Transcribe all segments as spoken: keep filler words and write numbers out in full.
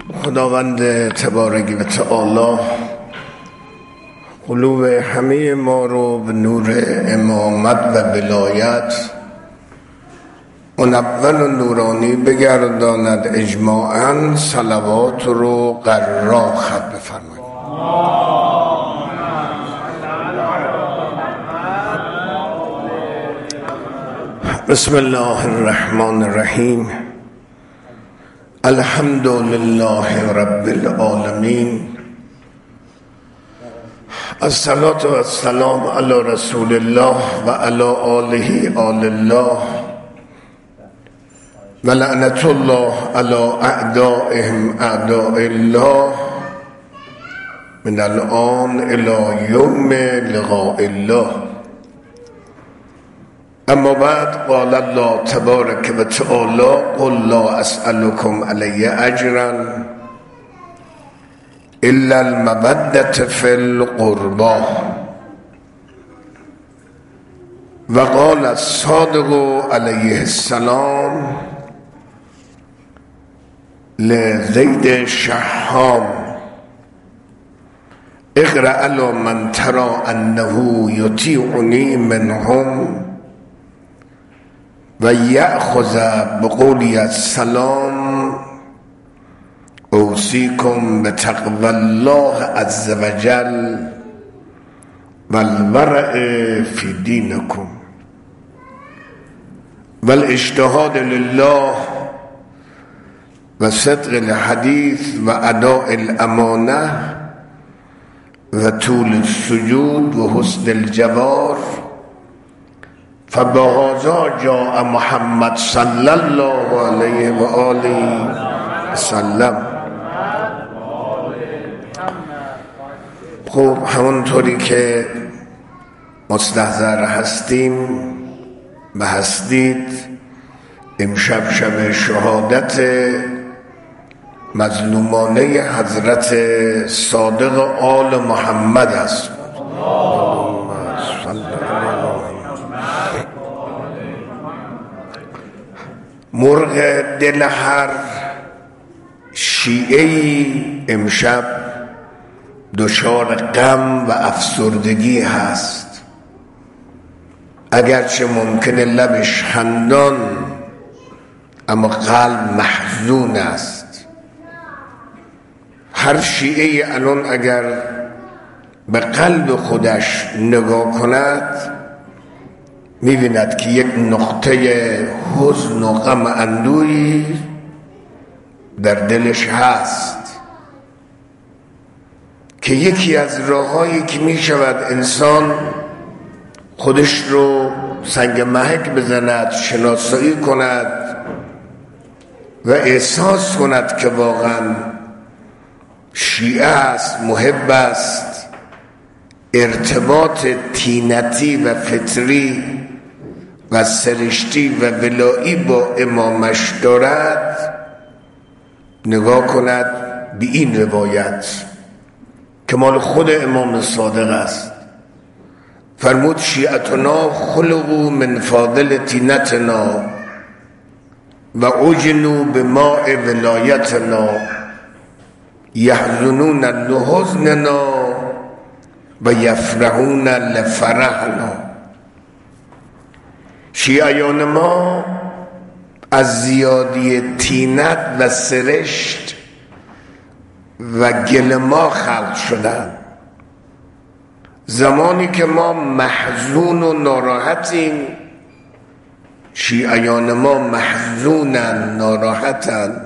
خداوند تبارک و تعالی قلوب همه ما رو به نور امامت و ولایت منور و نورانی بگرداند. اجماعاً صلوات رو قرار خط بفرمایید. بسم الله الرحمن الرحیم. الحمد لله رب العالمین. الصلاة و السلام علی رسول الله و علی آله آل الله و لعنت الله علی اعدائهم اعداء الله من الآن الی یوم لقاء الله. اما بعد قال الله تبارک و تعالی قل لا اسألكم علی اجرا الا المودة فی القربى. و قال الصادق علیه السلام لزید شحام اقرأ على من ترى انه یطیعنی منهم و یأخذ بقولی السلام اوصیکم بتقوی الله عز وجل و الورع فی دینکم و الاجتهاد لله و صدق الحدیث و اداء الامانه و طول السجود و حسن الجوار. فبهذا جاء محمد صلی الله علیه و آله و سلم. خب همونطوری که مستحضر هستیم و هستید، امشب شب شهادت مظلومانه حضرت صادق آل محمد است. مرغ دل هر شیعه‌ای امشب دچار غم و افسردگی هست، اگرچه ممکنه لبش خندان اما قلب محزون است. هر شیعه‌ای الان اگر به قلب خودش نگاه کند می‌بیند که یک نقطه حزن و غم اندوهی در دلش هست، که یکی از راه‌هایی که می‌شود انسان خودش رو سنگ محک بزند، شناسایی کند و احساس کند که واقعاً شیعه است، محب است، ارتباط طینتی و فطری و سرشتی و ولایی با امامش دارد، نگاه کند به این روایت که مال خود امام صادق است. فرمود شیعتنا خلقوا من فاضل طینتنا و عجنوا بماء ولایتنا یحزنون لحزننا و یفرحون لفرحنا. شیعیان ما از زیادی طینت و سرشت و گل ما خلق شدن. زمانی که ما محزون و ناراحتیم، شیعیان ما محزونن، ناراحتن.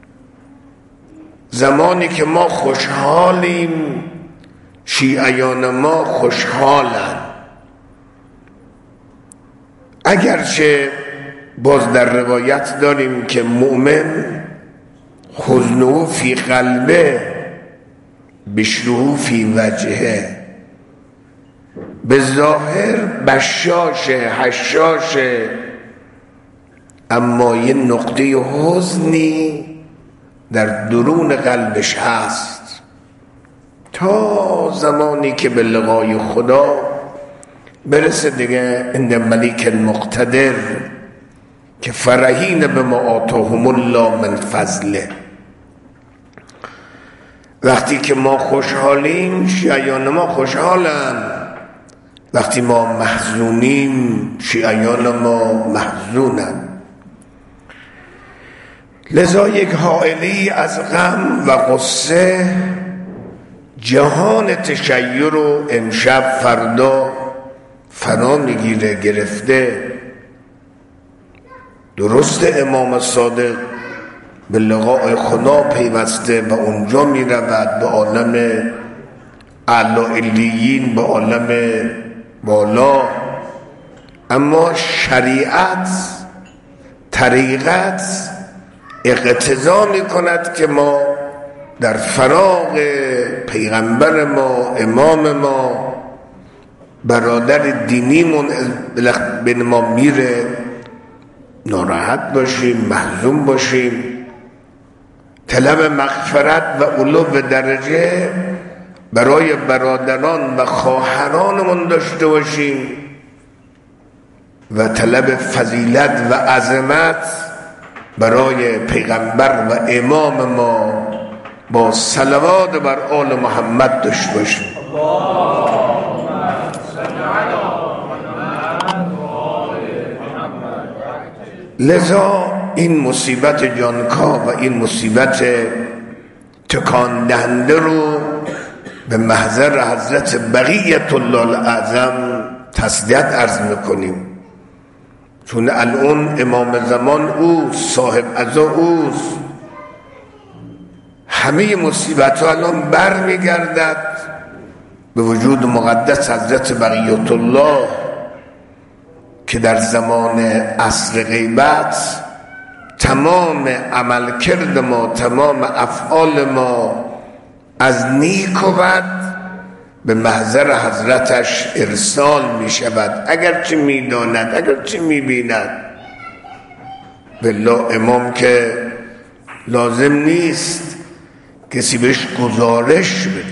زمانی که ما خوشحالیم، شیعیان ما خوشحالن. اگرچه باز در روایت داریم که مؤمن حزنه فی قلبه بشره فی وجهه، به ظاهر بشاشه حشاشه، اما یه نقطه حزنی در درون قلبش هست. تا زمانی که به لقای خدا برسه دیگه عند ملیک مقتدر که فرحین به ما آتاهم الله من فضله. وقتی که ما خوشحالیم شیعیان ما خوشحالن، وقتی ما محزونیم شیعیان ما محزونن. لذا یک حائلی از غم و غصه جهان تشیع رو امشب فردا فنا میگیره، گرفته. درست امام صادق به لقاء خدا پیوسته و اونجا میرود به عالم اعلی علیین، به عالم بالا، اما شریعت طریقت اقتضا میکند که ما در فراق پیغمبر ما، امام ما، برادر دینیمون بین ما میره، ناراحت باشیم، محزون باشیم، طلب مغفرت و علو درجه برای برادران و خواهرانمون داشته باشیم و طلب فضیلت و عظمت برای پیغمبر و امام ما با صلوات بر آل محمد داشته باشیم. لذا این مصیبت جانکا و این مصیبت تکان دهنده رو به محضر حضرت بقیت الله الاعظم تسلیت عرض میکنیم، چون الان امام زمان او، صاحب عزا اوست. همه مصیبت ها الان بر میگردد به وجود مقدس حضرت بقیت الله که در زمان عصر غیبت تمام عمل کرد ما، تمام افعال ما از نیک و بد به محضر حضرتش ارسال می شود، اگرچه می داند، اگرچه می بیند. بالله امام که لازم نیست کسی بهش گزارش بده.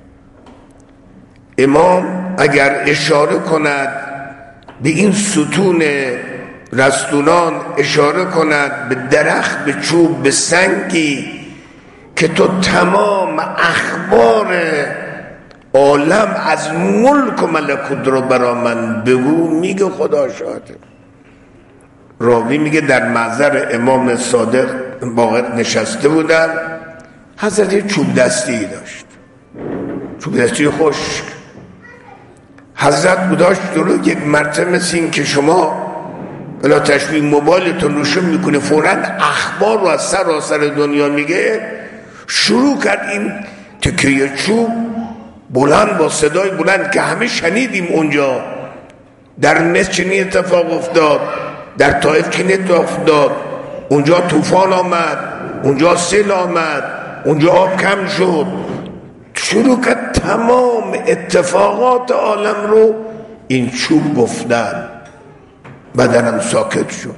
امام اگر اشاره کند به این ستون رستونان، اشاره کند به درخت، به چوب، به سنگی که تو تمام اخبار عالم از ملک و ملکوت رو برا من بگو، میگه خدا شاهده. راوی میگه در محضر امام صادق واقع نشسته بودن، حضرت چوب دستی داشت، چوب دستی خشک. حضرت بوداشت جلو، یک مرتبه مثل این که شما بلا تشبیه موبایلتون روشن میکنه فوراً اخبار رو از سراسر دنیا میگه، شروع کرد این تکیه چوب بلند با صدای بلند که همه شنیدیم اونجا، در مصر چنین اتفاق افتاد، در طائف چنین اتفاق افتاد، اونجا طوفان آمد، اونجا سیل آمد، اونجا آب کم شد. شروع کرد تمام اتفاقات عالم رو این چوب گفتن، بدنم ساکت شد.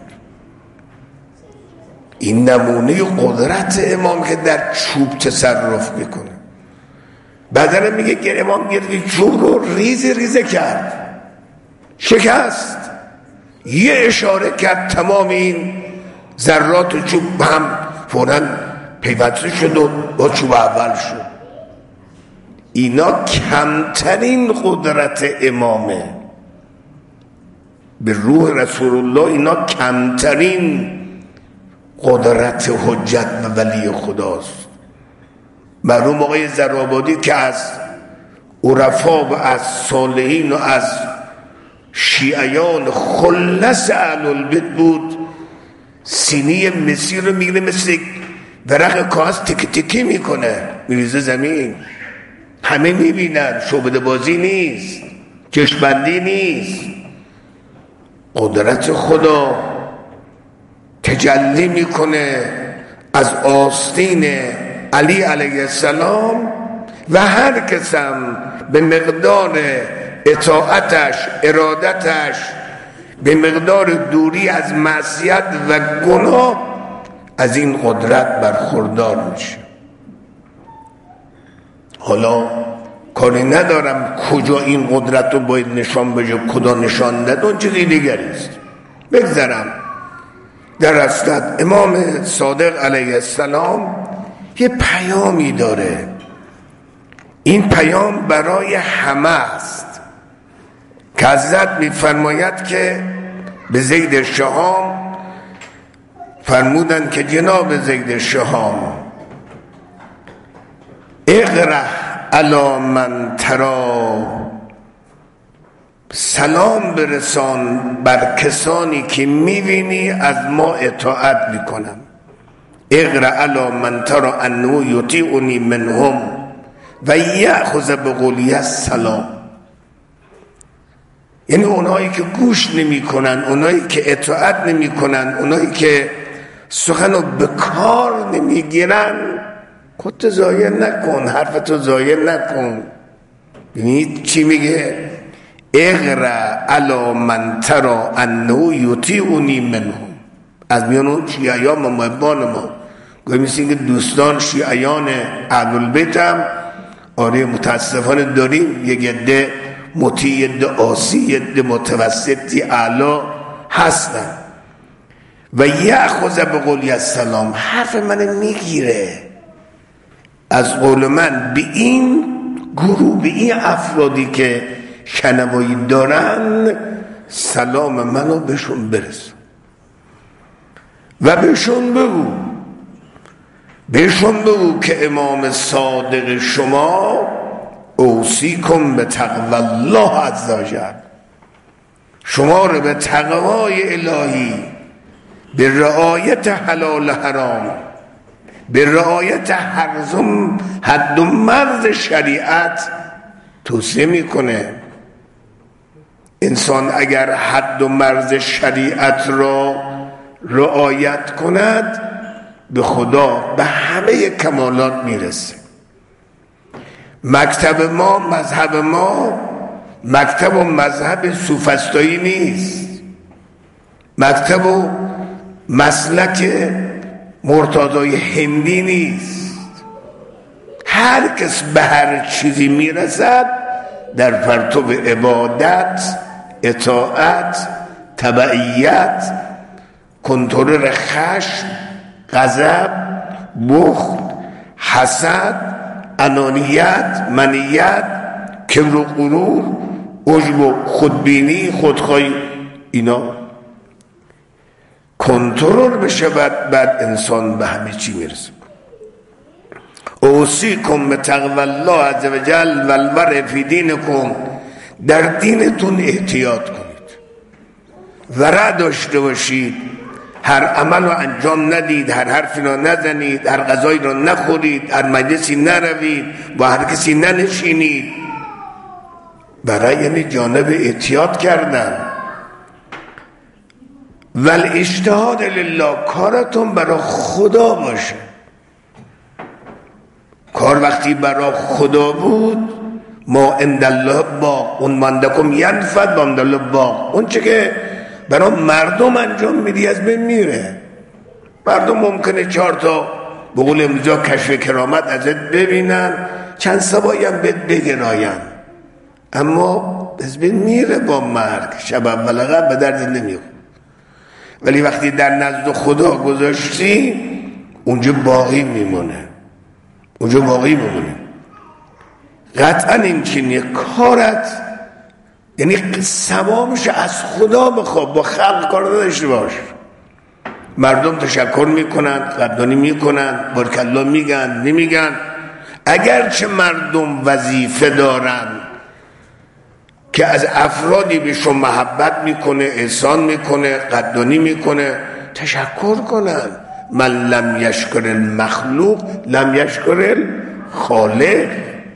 این نمونه قدرت امام که در چوب تصرف میکنه. بدنم میگه که امام گرد چوب رو ریزه ریزه کرد، شکست، یه اشاره کرد، تمام این ذرات چوب هم فوراً پیوسته شد و با چوب اول شد. اینا کمترین قدرت امامه، به روح رسول الله اینا کمترین قدرت حجت و ولی خداست. مرحوم آقای زرابادی که از عرفا و از صالحین و از شیعیان خلص اهل البیت بود، سینی مسیر رو میگیره مثل ورق کاغذ تک تکی میکنه میریزه زمین، همه میبینن، شعبده بازی نیست، چشمبندی نیست. قدرت خدا تجلی میکنه از آستین علی علیه السلام و هر کسم به مقدار اطاعتش، ارادتش، به مقدار دوری از معصیت و گناه از این قدرت برخوردار میشه. حالا کاری ندارم کجا این قدرت رو باید نشان بشه، کجا نشان نداد، اون چیزی دیگری است. بگذارم در اصلت امام صادق علیه السلام یه پیامی داره این پیام برای همه است که حضرت می‌فرماید که به زید شهام فرمودند که جناب زید شهام اقرأ علی من تری، سلام برسان بر کسانی که میبینی از ما اطاعت میکنن. اقرأ علی من تری انه یطیعنی منهم و یأخذ بقولی السلام، یعنی اونایی که گوش نمی کنن، اونایی که اطاعت نمی کنن، اونایی که سخنو به کار نمی گیرن، خودت ضایع نکن، حرفتو ضایع نکن. ببینید چی میگه؟ اقرأ علی من تری انه یطیعنی منهم، از میان اون شیعیان و محبان ما گویا مثل که دوستان شیعیان اهل البیت هم آره متاسفانه داریم، یک عده مطیع، عده عاصی، عده متوسطی اعلی هستن. و یأخذ بقولی السلام، حرف من میگیره از قول من به این گروه، به این افرادی که شنوایی دارن، سلام منو بهشون برسون و بهشون بگو بهشون بگو که امام صادق شما اوصیکم به تقوی الله عز وجل، شما رو به تقوای الهی، به رعایت حلال حرام، به رعایت حرزم حد و مرز شریعت توصیه میکنه. انسان اگر حد و مرز شریعت را رعایت کند به خدا به همه کمالات میرسه. مکتب ما، مذهب ما مکتب و مذهب سوفسطایی نیست، مکتب و مسلک مرتضای هندی نیست. هر کس به هر چیزی میرسد در پرتو عبادت، اطاعت، تبعیت، کنترل خشم، غضب، بخل، حسد، انانیت، منیت، کبر و غرور، عجب و خودبینی، خودخواهی، اینا کنترل بشه، بعد بعد انسان به همه چی میرسه. اوصیکم بتقوی الله عز وجل و الورع فی دینکم، در دینتون احتیاط کنید، ورع داشته باشید، هر عمل رو انجام ندید، هر حرفی رو نزنید، هر غذایی رو نخورید، هر مجلسی نروید، با هر کسی ننشینید. برای یعنی جانب احتیاط کردن. ول اجتهاد لله، کارتون برای خدا باشه. کار وقتی برای خدا بود، ما عند الله باق، اون مندکم ینفد با عند الله باق. اون چه که برای مردم انجام میدی از بین میره. مردم ممکنه چهار تا به قول امروزا کشف کرامت ازت ببینن، چند سبایی هم بهت بگراین، اما از بین میره با مرگ. شب اول غم به درد نمیخوره. ولی وقتی در نزد خدا گذاشتی، اونجا باقی میمونه، اونجا باقی میمونه. قطعا این چینیه کارت، یعنی ثوابش از خدا بخواه، با خلق کار داشته باش. مردم تشکر میکنن، قدردانی میکنن، بارکالله میگن، نمیگن. اگرچه مردم وظیفه دارن که از افرادی بهشون محبت میکنه، احسان میکنه، قدردانی میکنه، تشکر کنن. من لم یشکر المخلوق لم یشکر الخالق.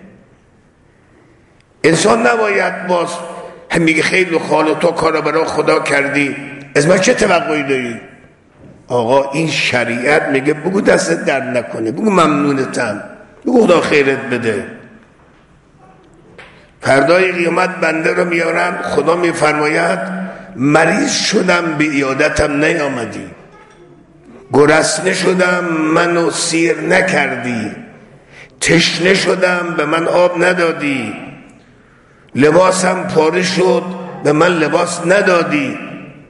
انسان نباید باز هم میگه خیلی خاله تو کارو برای خدا کردی، از من چه توقعی داری؟ آقا این شریعت میگه بگو دستت در نکنه، بگو ممنونتم، بگو خدا خیرت بده. فردای قیامت بنده رو میارن، خدا میفرماید مریض شدم به عیادتم نیامدی، گرسنه شدم منو سیر نکردی، تشنه شدم به من آب ندادی، لباسم پاره شد به من لباس ندادی.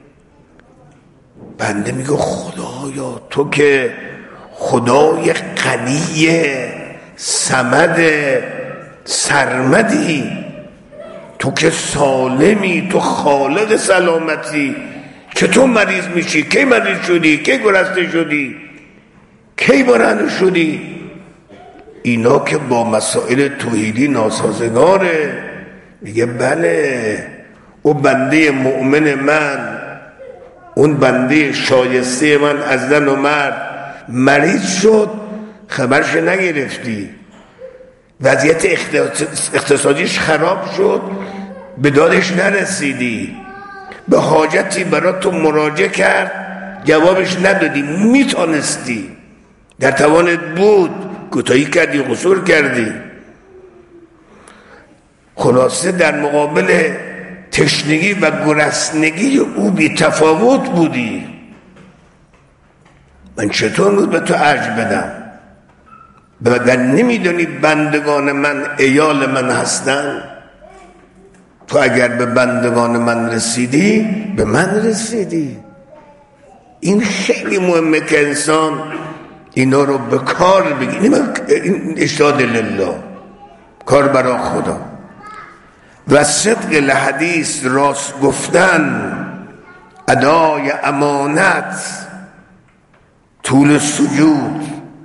بنده میگه خدایا تو که خدای غنی صمد سرمدی، تو که سالمی، تو خالق سلامتی، چطور مریض میشی؟ کی مریض شدی؟ کی گرسنه شدی؟ کی برهنه شدی؟ اینا که با مسائل توحیدی ناسازگاره. میگه بله، او بنده مؤمن من، اون بنده شایسته من از زن و مرد مریض شد، خبرش نگرفتی، وضعیت اقتصادیش خراب شد، به دادش نرسیدی، به حاجتی برای تو مراجعه کرد، جوابش ندادی، میتونستی، در توانت بود، کوتاهی کردی، قصور کردی. خلاصه در مقابل تشنگی و گرسنگی او بی تفاوت بودی. من چطور بود به تو اجر بدم؟ مگر نمیدونی بندگان من ایال من هستن؟ تو اگر به بندگان من رسیدی، به من رسیدی. این خیلی مهمه که انسان اینا رو به کار بگیری. این اشهاد لله، کار برای خدا. و صدق الحدیث، راست گفتن، ادای امانت، طول سجود.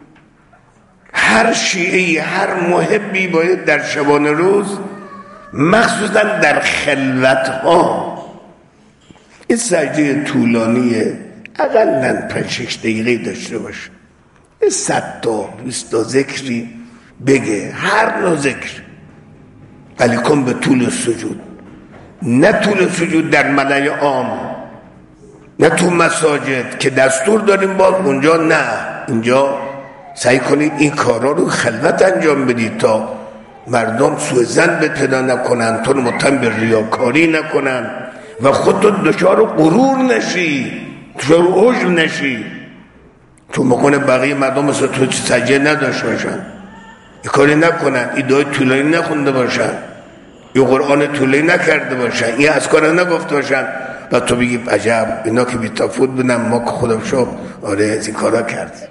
هر شیعی، هر محبی باید در شبانه روز، مخصوصا در خلوت ها، این سجده طولانی اقلا پنج شش دقیقه داشته باشه. صد تا بیست تا ذکری بگه، هر نوع ذکر، ولی کن به طول سجود. نه طول سجود در ملای عام، نه تو مساجد که دستور داریم باز اونجا، نه، اینجا سعی کنید این کارا رو خلوت انجام بدید تا مردم سوء ظن به پیدا نکنن، تو متهم به ریاکاری نکنن و خودت دچار غرور نشی، دچار عجب نشی، تو مکان بقیه مردم مثل تو سجده نداشت باشن، این کاری نکنن، این دعای طولانی نخونده باشن، این قرآن طولانی نکرده باشن، این اذکار نگفته باشن، و تو بگی عجب اینا که بی تفاوت بودن، ما که خودم شو آره این کارا کرد.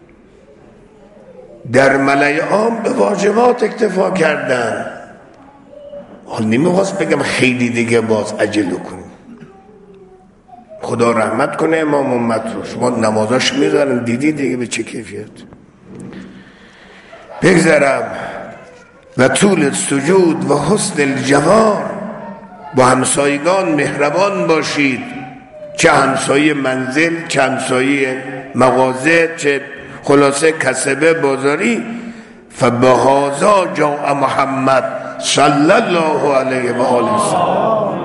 در ملای عام به واجبات اکتفا کردن. حال نمیخواست بگم خیلی دیگه باز عجل کنیم. خدا رحمت کنه امام امت رو، شما نمازاش میذارن دیدی دیگه به چه کیفیت. بگذرم و طول سجود و حسن الجوار، با همسایگان مهربان باشید، چه همسایه منزل، چه همسایه مغازه، چه خلاصه کسبه بازاری. فبهذا جاء محمد صلی الله علیه و آله وسلم.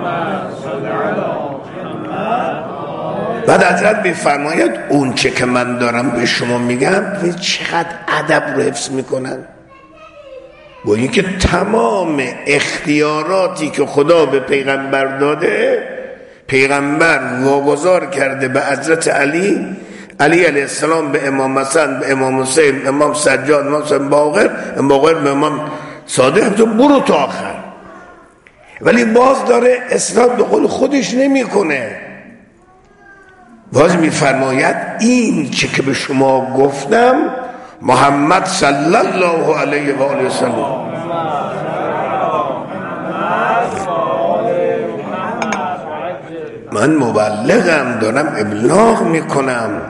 بعد حضرت میفرماید اون چه که من دارم به شما میگم، چقدر ادب رو حفظ میکنن، با اینکه تمام اختیاراتی که خدا به پیغمبر داده، پیغمبر واگذار کرده به حضرت علی، علی علیه السلام به امام حسن، به امام حسین، امام سجاد، امام حسین باقر، امام باقر به امام صادق، تو برو تا آخر. ولی باز داره اسناد به قول خودش نمی کنه، باز می فرماید این چه که به شما گفتم محمد صلی الله علیه و آله وسلم، من مبلغم، دارم ابلاغ میکنم.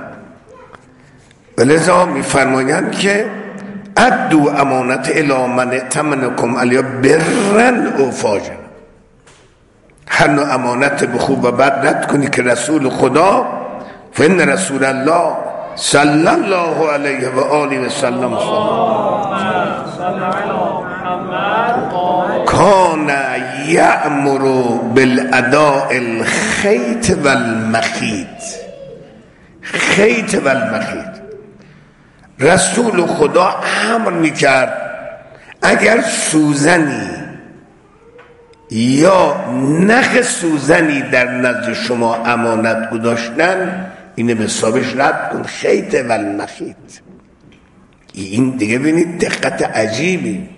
ولذا میفرمایند که ادو امانت الی من ائتمنکم علی برا او فاجرا، هر نوع امانت به خوب و بد رد کنی که رسول خدا، فإن رسول الله صلی الله علیه و آله و سلم کان یأمر بالاداء الخیط والمخیط. خیط والمخیط، رسول خدا امر میکرد اگر سوزنی یا نخ سوزنی در نزد شما امانت گذاشتن، اینه به حسابش رد کن. خیط والمخیط، این دیگه ببینید دقت عجیبی.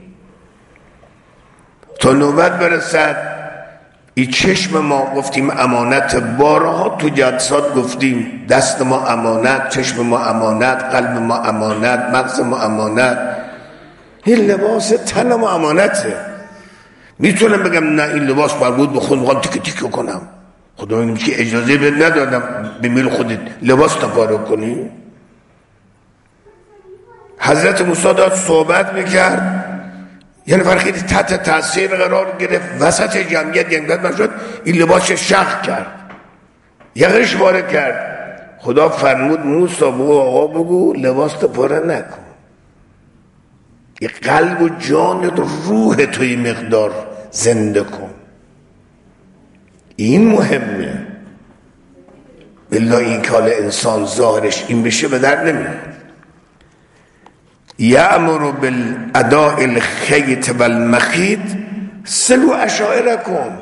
تا نوبت برسد این چشم ما گفتیم امانت، بارها تو جلسات گفتیم دست ما امانت، چشم ما امانت، قلب ما امانت، مغز ما امانت. این لباس تنم و امانته. میتونم بگم نه این لباس مربوط به خود میخوام تیک تیک کنم، خدا میگم که اجازه بهت ندادم به میل خودت لباس تپاره کنی. حضرت موسی داد صحبت میکرد، یه نفر خیلی تحت تاثیر قرار گرفت، وسط جمعیت یک من شد این لباس شخ کرد، یقش باره کرد. خدا فرمود موسی بگو آقا بگو لباس تپاره نکن، یه قلب و جان و روح توی مقدار زنده کن. این مهمه. بالله این کال انسان ظاهرش این بشه به در نمیاد. یأمر بالاداء الخیط والمخیط صلوا عشائرکم.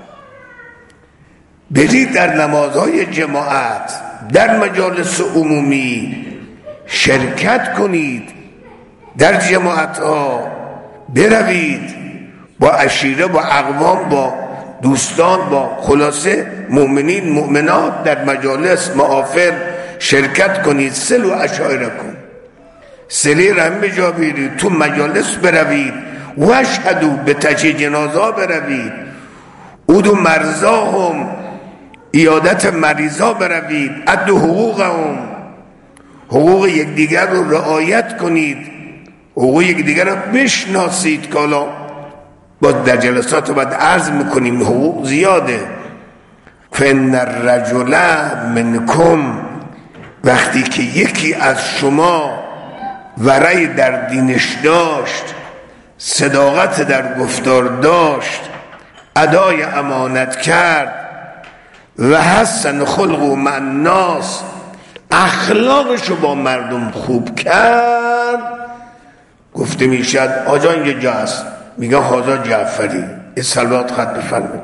برید در نمازهای جماعت، در مجالس عمومی شرکت کنید، در جماعت ها بروید، با عشیره، با اقوام، با دوستان، با خلاصه مؤمنین مؤمنات در مجالس محافل شرکت کنید. صلوا عشائرکم، صله رحم به جا بیارید، تو مجالس بروید. و اشهدوا، به تجهیز جنازه بروید. ادعوا مرضاهم، عیادت مریضا بروید. ادوا حقوقهم، حقوق یکدیگر رو رعایت کنید، حقوق یکدیگر رو بشناسید. که حالا با در جلسات بعد عرض میکنیم حقوق زیاده. فان الرجل منکم، وقتی که یکی از شما ورع در دینش داشت، صداقت در گفتار داشت، ادای امانت کرد، و حسن خلق و مع الناس، اخلاقشو با مردم خوب کرد، گفته میشد آجان یه جا هست میگه هازا جعفری. این صلوات خط بفرمید.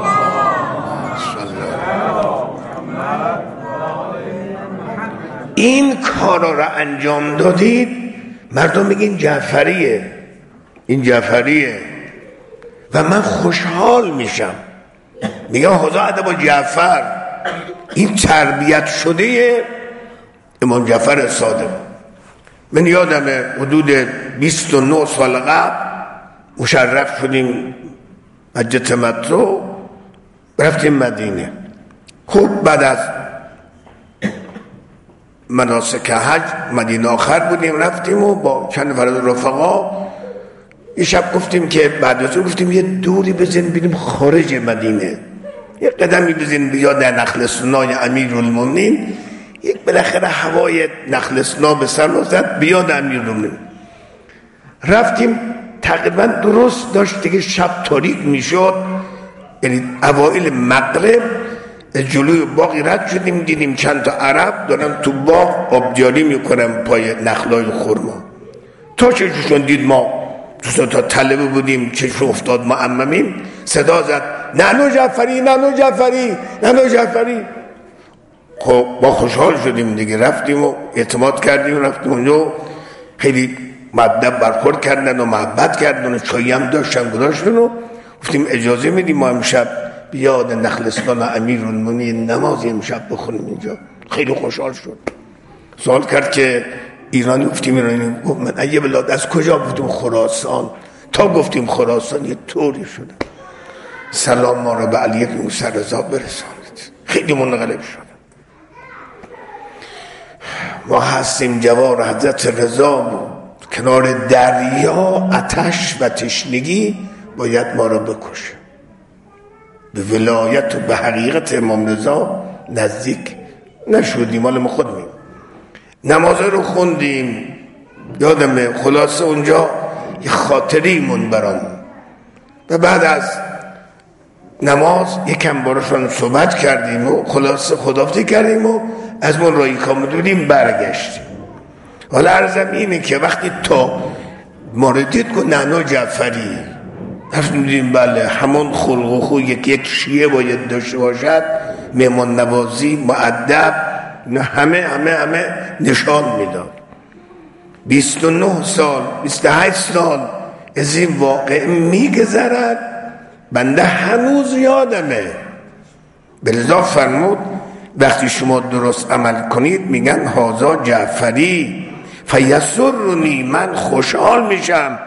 این کارا را انجام دادید، مردم میگین جعفریه، این جعفریه، و من خوشحال میشم. میگم خدا ادب جعفر. این تربیت شده امام جعفر صادق. من یادمه حدود بیست و نه سال قبل مشرف شدیم حج تمتع، رفتیم مدینه. خب بعد از مناسک حج مدینه آخر بودیم، رفتیم و با چند نفر از رفقا یه شب گفتیم که بعد از اون گفتیم یه دوری بزنیم بریم خارج مدینه، یه قدمی بزنیم بیا در نخلستانای امیرالمومنین، یک بالاخره هوای نخلستان به سر زد بیا در امیرالمومنین. رفتیم تقریبا درست داشت دیگه شب تاریک میشد، یعنی اوائل مغرب. جلوی باقی رد شدیم، دیدیم چند تا عرب دارن تو باغ آبجاری میکنن پای نخلای خرما. تا چشمشون دید ما تو تا طلبه بودیم، چشم افتاد معممیم، صدا زد نانو جعفری، نانو جعفری، نانو جعفری. خب ما خوشحال شدیم دیگه، رفتیم و اعتماد کردیم، رفتیم اونجا خیلی مؤدب برخورد کردن و محبت کردن و چایی هم داشتن گذاشتن و گفتیم اجازه میدیم ما امشب بیاد نخلستان امیرالمومنین نماز امشب بخونیم اینجا. خیلی خوشحال شد، سوال کرد که ایرانی؟ گفتیم ایرانی. گفت من اگه بلاد از کجا؟ گفتیم خراسان. تا گفتیم خراسان یه طوری شده، سلام ما را به علی بن موسی رضا برسانید. خیلی منقلب شد. ما هستیم جوار حضرت رضا بود، کنار دریا آتش و تشنگی باید ما را بکشه. به ولایت و به حقیقت امام رضا نزدیک نشدیم. مال ما خود میم نمازه رو خوندیم. یادمه خلاصه اونجا یه خاطری مون برامون. و بعد از نماز یکم بارشان صحبت کردیم و خلاصه خداحافظی کردیم و از من رایی کامدونیم برگشتیم. حالا عرضم اینه که وقتی تا موردید که نانو جعفری دیدیم بله همون خلق و خو یک یک شیعه باید داشته باشد، مهمان نوازی، مؤدب، همه همه همه نشان میداد. بیست و نه سال بیست و هشت سال از این واقع میگذرد، بنده هنوز یادمه. بلذا فرمود وقتی شما درست عمل کنید میگن هازا جعفری فیسرنی، من خوشحال میشم.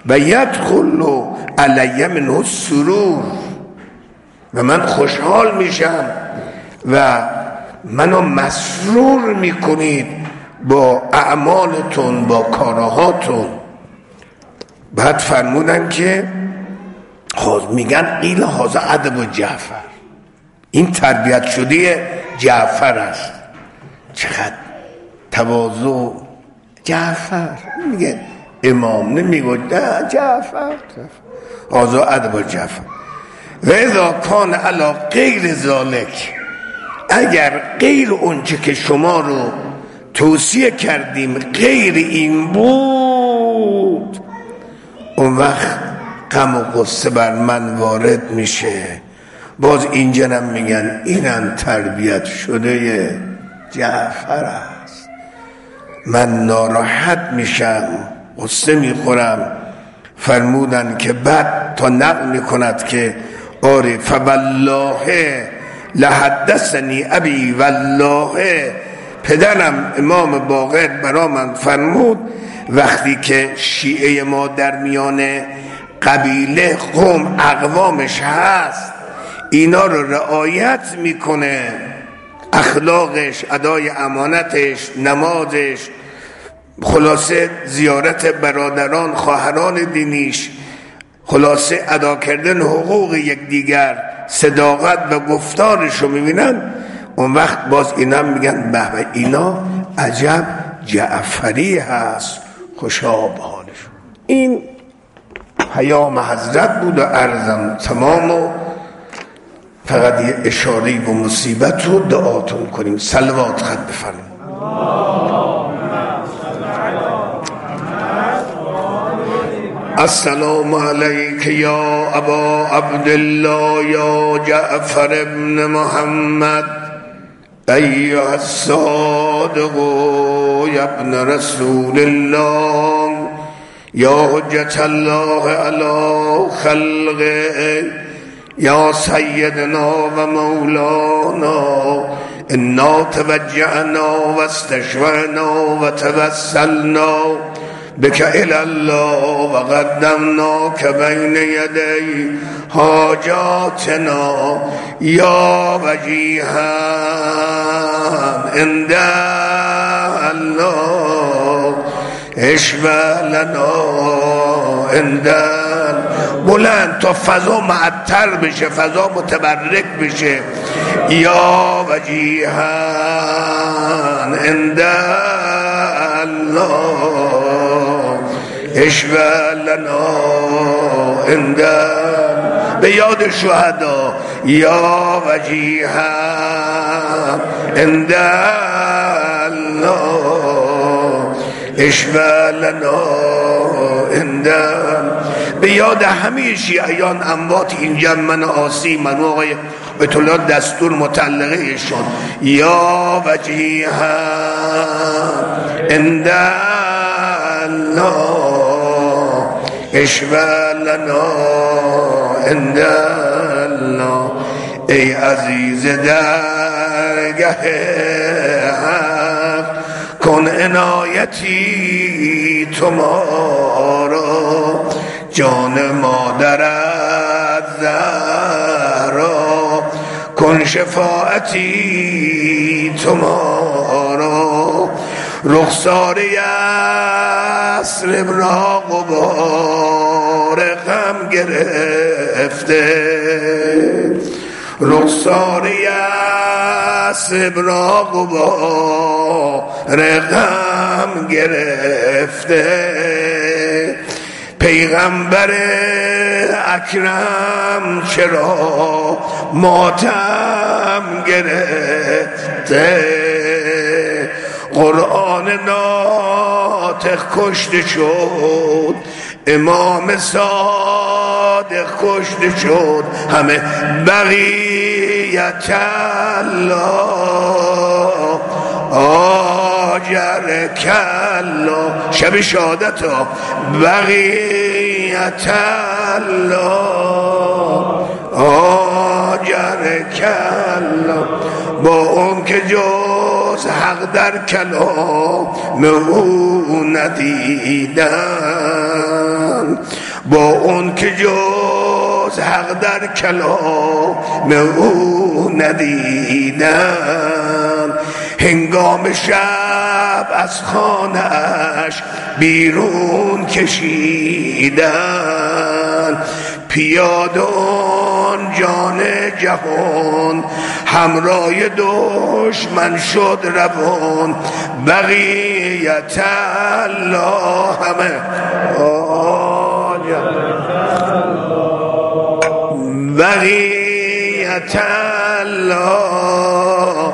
و یدخل علی منه السرور، و من خوشحال میشم و منو مسرور میکنید با اعمالتون، با کارهاتون. بعد فرمودن که میگن قیل هذا ادب جعفر، این تربیت شده جعفر است. چقدر تواضع جعفر، میگه امام نمیگه جعفر، هذا ادب جعفر. و اذا کان علی غیر ذالک، اگر غیر اونچه که شما رو توصیه کردیم غیر این بود، اون وقت غم و غصه بر من وارد میشه. باز اینجا هم میگن اینم تربیت شده جعفر است. من ناراحت میشم، غصه میخورم. فرمودن که بعد تا نقل میکند که آره فوالله لحدثنی ابی والله، پدرم امام باقر برا من فرمود وقتی که شیعه ما در میان قبیله قوم اقوامش هست اینا رو رعایت میکنه، اخلاقش، ادای امانتش، نمازش، خلاصه زیارت برادران خواهران دینیش، خلاصه ادا کردن حقوق یکدیگر، صداقت و گفتارش رو میبینن، اون وقت باز اینا میگن به به اینا عجب جعفری هست، خوشا به حالش. این پیام حضرت بود و عرضم تمام و فقط یه اشاره و مصیبت رو دعاتون کنیم. صلوات خط بفرمایید. السلام علیک یا ابا عبدالله یا جعفر ابن محمد ایها الصادق یا ابن رسول الله یا حجت الله علی خلقه یا سیدنا و مولانا انا توجعنا و استشفعنا و توسلنا بك الى الله و قدمناك بین یدی حاجاتنا یا وجیها عند الله اشفع لنا عند بلند تا فضا معطر بشه، فضا متبرک بشه. یا وجیها عند الله اشفع لنا عند، به یاد شهدا یا وجیها عند الله اشفع لنا عند، به یاد همه شیعیان اموات اینجا، من آسی، من آقای بیت الله دستور متعلقه ایشون. یا وجیها عند الله اشفع لنا عند الله. ای عزیز درگه حق کن عنایتی تو ما را، جان مادرت زهرا کن شفاعتی تو ما را، رخسار یثرب را غبار غم گرفته، رخسار یثرب را غبار غم گرفته، پیغمبر اکرم چرا ماتم گرفته، قرآن ناطق کشته شد، امام صادق کشته شد، همه بقیت الله آجر کلا، شب شهادت ها بقیت الله آجر کلا، با اون که جز حق در کلام او ندیدن، با اون که جز حق در کلام او ندیدن، هنگام شب از خانه‌اش بیرون کشیدن، پیادان جان جهان همراه دشمن شد روان، بقیت الله همه بقیت الله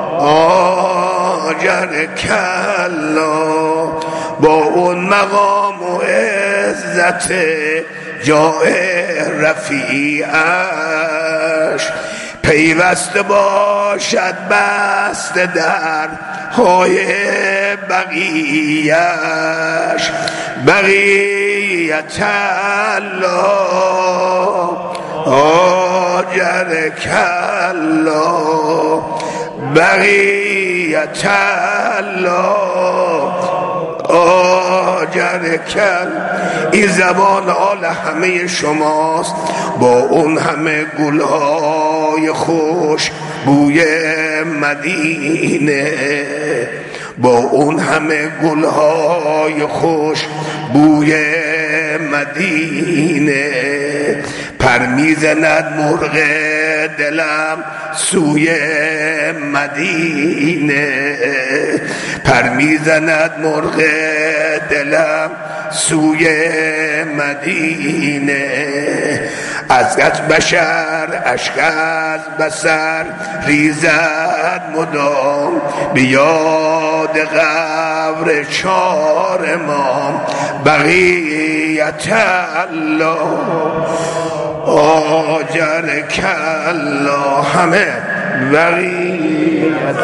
آجر کلا، با اون مقام و عزت جای رفیعش، پیوسته باشد بست در های بقیه‌اش، بقیت الله آجر کلا، بقیت الله آجر کل. این زبان آل همه شماست، با اون همه گلهای خوش بوی مدینه، با اون همه گلهای خوش بوی مدینه، پر میزند مرغ دلم سوی مدینه، پر میزند مرغ دلم سوی مدینه، از بشر اشک از بصر ریزد مدام، بیاد قبر چار امام، بقیت الله آجر کلا همه، بقیت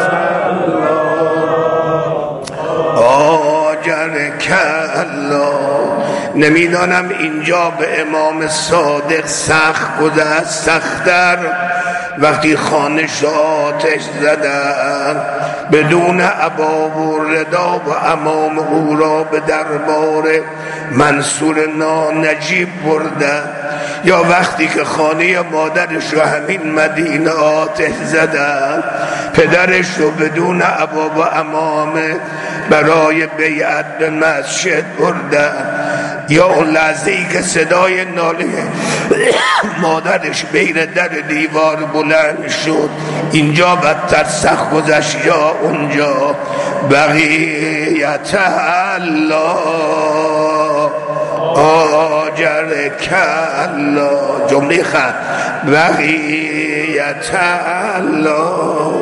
آجر کلا. نمیدانم اینجا به امام صادق سخت گذشت، سخت‌تر وقتی خانش آتش زدن، بدون عبا و ردا و امام او را به دربار منصور نانجیب بردن، یا وقتی که خانه مادرش رو همین مدینه آتش زدن، پدرش رو بدون عبا و امامه برای بیعت به مسجد بردن، یا اون لحظه ای که صدای ناله مادرش بین در دیوار بلند شد، اینجا بدتر سخت گذشت یا اونجا، بقیت الله آجر کلا، جمله خط بقیت الله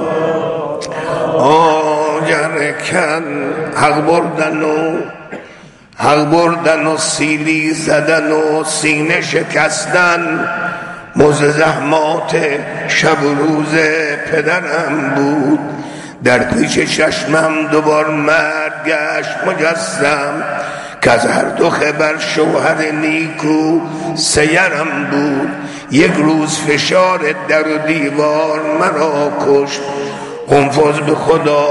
آجر کل. حق بردن و حق بردن و سیلی زدن و سینه شکستن، موز زحمات شب و روز پدرم بود، در پیش چشمم دوبار مرگ گشت مجسم، که از هر دو خبر شوهر نیکو سیرم بود، یک روز فشار در و دیوار مرا کشت، قنفذ به خدا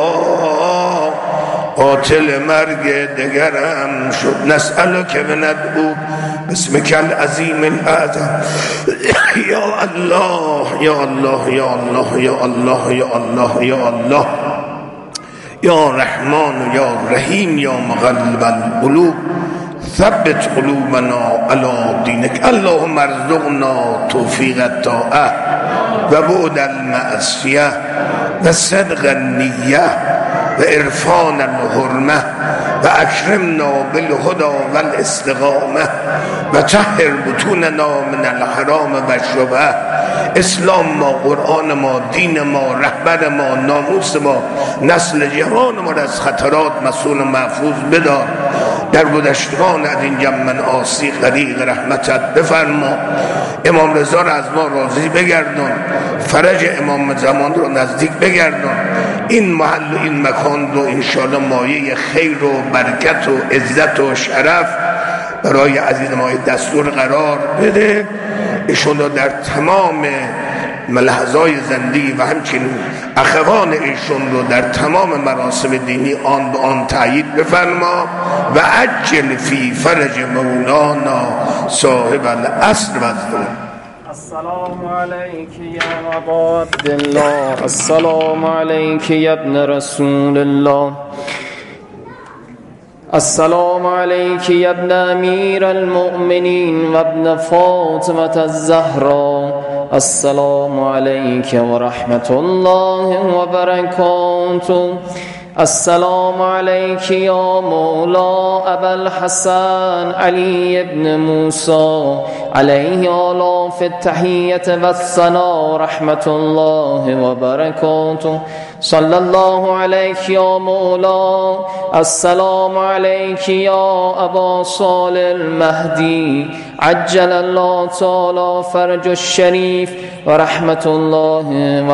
قاتل مرگ دگرم شد، نسألو که بندعو بسمک العظیم الاعظم، یا الله یا الله یا الله یا الله یا الله یا الله یا رحمان یا رحیم یا مقلب القلوب ثبت قلوبنا علی دینک، اللهم ارزقنا توفیق الطاعه و بعد المعصیه و صدق النیه و عرفان الحرمه و اکرمنا بالهدى والاستقامه و طهر بطوننا من الحرام و الشبهه. اسلام ما، قرآن ما، دین ما، رهبر ما، ناموس ما، نسل جوان ما از خطرات مسئول و محفوظ بدار. در گذشتگان از این جمع آسی غریق رحمتت بفرما. امام رضا را از ما راضی بگردون، فرج امام زمان رو نزدیک بگردون. این محل و این مکان رو انشاءالله مایه خیر و برکت و عزت و شرف برای عزیز ما دستور قرار بده. ایشون رو در تمام لحظای زندگی و همچنین اخوان ایشون رو در تمام مراسم دینی آن به آن تأیید بفرما و عجل فی فرج مولانا صاحب العصر و الزمان. السلام عليك يا أبا عبد الله، السلام عليك يا ابن رسول الله، السلام عليك يا ابن أمير المؤمنين وابن فاطمة الزهراء، السلام عليك ورحمة الله وبركاته. السلام عليك يا مولا أبا الحسن علي بن موسى عليه آلاف التحية والثناء رحمة الله وبركاته. صلى الله عليك يا مولا. السلام عليك يا أبا صالح المهدي عجل الله تعالى فرج الشريف ورحمة الله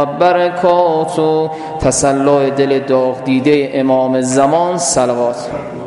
وبركاته. تسلای دل داغ دیده امام زمان صلوات.